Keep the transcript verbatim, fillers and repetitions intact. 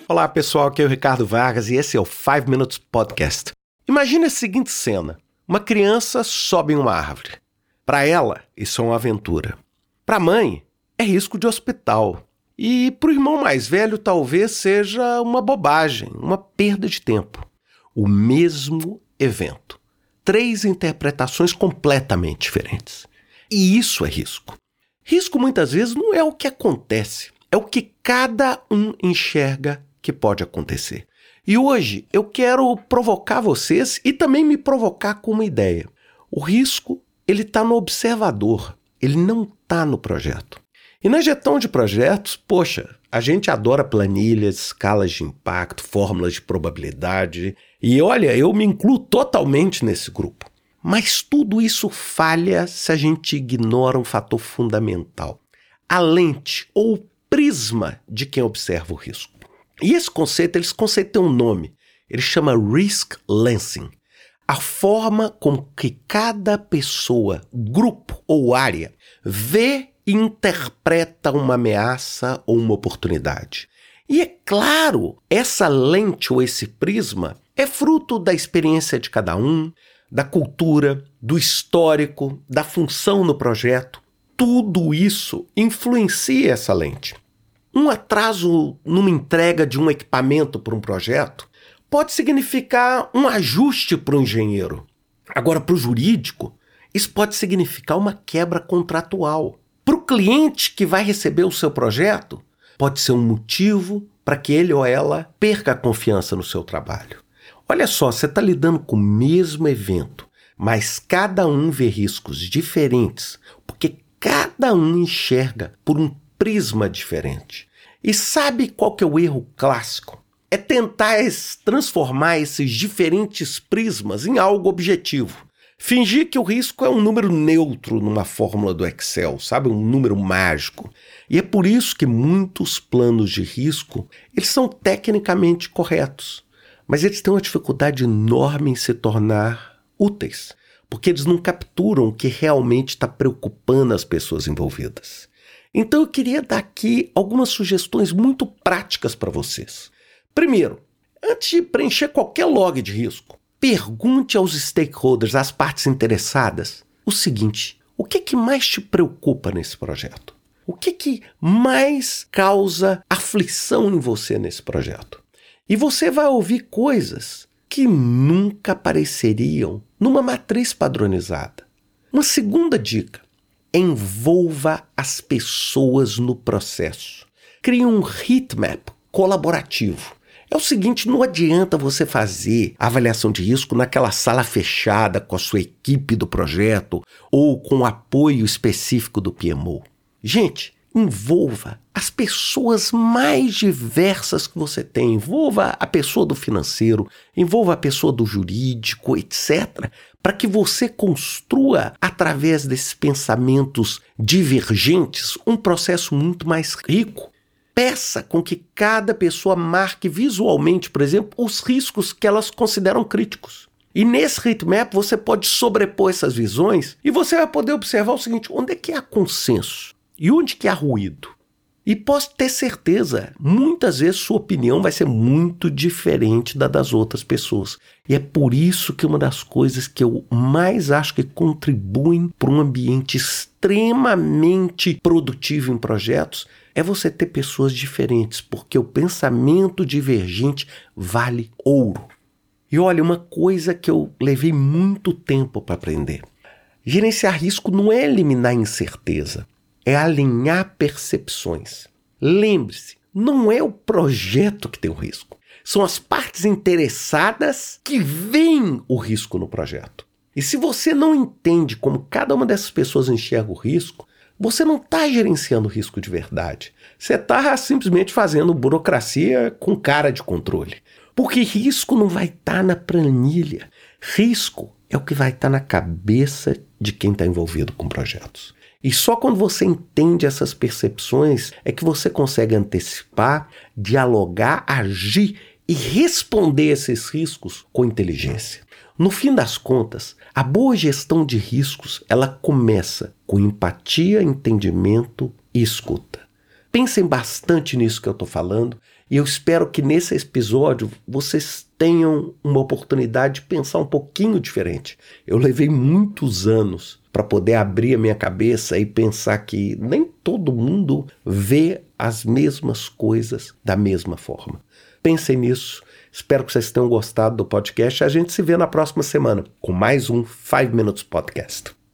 Olá pessoal, aqui é o Ricardo Vargas e esse é o five Minutes Podcast. Imagine a seguinte cena. Uma criança sobe em uma árvore. Para ela, isso é uma aventura. Para a mãe, é risco de hospital. E para o irmão mais velho, talvez seja uma bobagem, uma perda de tempo. O mesmo evento. Três interpretações completamente diferentes. E isso é risco. Risco muitas vezes não é o que acontece, é o que cada um enxerga que pode acontecer. E hoje eu quero provocar vocês e também me provocar com uma ideia. O risco, ele está no observador, ele não está no projeto. E na gestão de projetos, poxa, a gente adora planilhas, escalas de impacto, fórmulas de probabilidade. E olha, eu me incluo totalmente nesse grupo. Mas tudo isso falha se a gente ignora um fator fundamental. A lente ou o prisma de quem observa o risco. E esse conceito, esse conceito tem um nome. Ele chama Risk Lensing. A forma com que cada pessoa, grupo ou área vê e interpreta uma ameaça ou uma oportunidade. E é claro, essa lente ou esse prisma é fruto da experiência de cada um, da cultura, do histórico, da função no projeto. Tudo isso influencia essa lente. Um atraso numa entrega de um equipamento para um projeto pode significar um ajuste para o engenheiro. Agora, para o jurídico, isso pode significar uma quebra contratual. Para o cliente que vai receber o seu projeto, pode ser um motivo para que ele ou ela perca a confiança no seu trabalho. Olha só, você está lidando com o mesmo evento, mas cada um vê riscos diferentes, porque cada um enxerga por um prisma diferente. E sabe qual que é o erro clássico? É tentar transformar esses diferentes prismas em algo objetivo. Fingir que o risco é um número neutro numa fórmula do Excel, sabe? Um número mágico. E é por isso que muitos planos de risco, eles são tecnicamente corretos, mas eles têm uma dificuldade enorme em se tornar úteis, porque eles não capturam o que realmente está preocupando as pessoas envolvidas. Então eu queria dar aqui algumas sugestões muito práticas para vocês. Primeiro, antes de preencher qualquer log de risco, pergunte aos stakeholders, às partes interessadas, o seguinte: o que, que mais te preocupa nesse projeto? O que, que mais causa aflição em você nesse projeto? E você vai ouvir coisas que nunca apareceriam numa matriz padronizada. Uma segunda dica: envolva as pessoas no processo. Crie um heatmap colaborativo. É o seguinte, não adianta você fazer a avaliação de risco naquela sala fechada com a sua equipe do projeto ou com o apoio específico do P M O. Gente, envolva as pessoas mais diversas que você tem. Envolva a pessoa do financeiro, envolva a pessoa do jurídico, etcétera, para que você construa, através desses pensamentos divergentes, um processo muito mais rico. Peça com que cada pessoa marque visualmente, por exemplo, os riscos que elas consideram críticos. E nesse heatmap você pode sobrepor essas visões e você vai poder observar o seguinte: onde é que há consenso e onde que há ruído? E posso ter certeza, muitas vezes sua opinião vai ser muito diferente da das outras pessoas. E é por isso que uma das coisas que eu mais acho que contribuem para um ambiente extremamente produtivo em projetos é você ter pessoas diferentes, porque o pensamento divergente vale ouro. E olha, uma coisa que eu levei muito tempo para aprender: gerenciar risco não é eliminar incerteza, é alinhar percepções. Lembre-se, não é o projeto que tem o risco, são as partes interessadas que veem o risco no projeto. E se você não entende como cada uma dessas pessoas enxerga o risco, você não está gerenciando o risco de verdade. Você está simplesmente fazendo burocracia com cara de controle. Porque risco não vai estar tá na planilha. Risco é o que vai estar tá na cabeça de quem está envolvido com projetos. E só quando você entende essas percepções é que você consegue antecipar, dialogar, agir e responder esses riscos com inteligência. No fim das contas, a boa gestão de riscos, ela começa com empatia, entendimento e escuta. Pensem bastante nisso que eu estou falando e eu espero que nesse episódio vocês tenham uma oportunidade de pensar um pouquinho diferente. Eu levei muitos anos para poder abrir a minha cabeça e pensar que nem todo mundo vê as mesmas coisas da mesma forma. Pensem nisso. Espero que vocês tenham gostado do podcast. A gente se vê na próxima semana com mais um five minutes Podcast.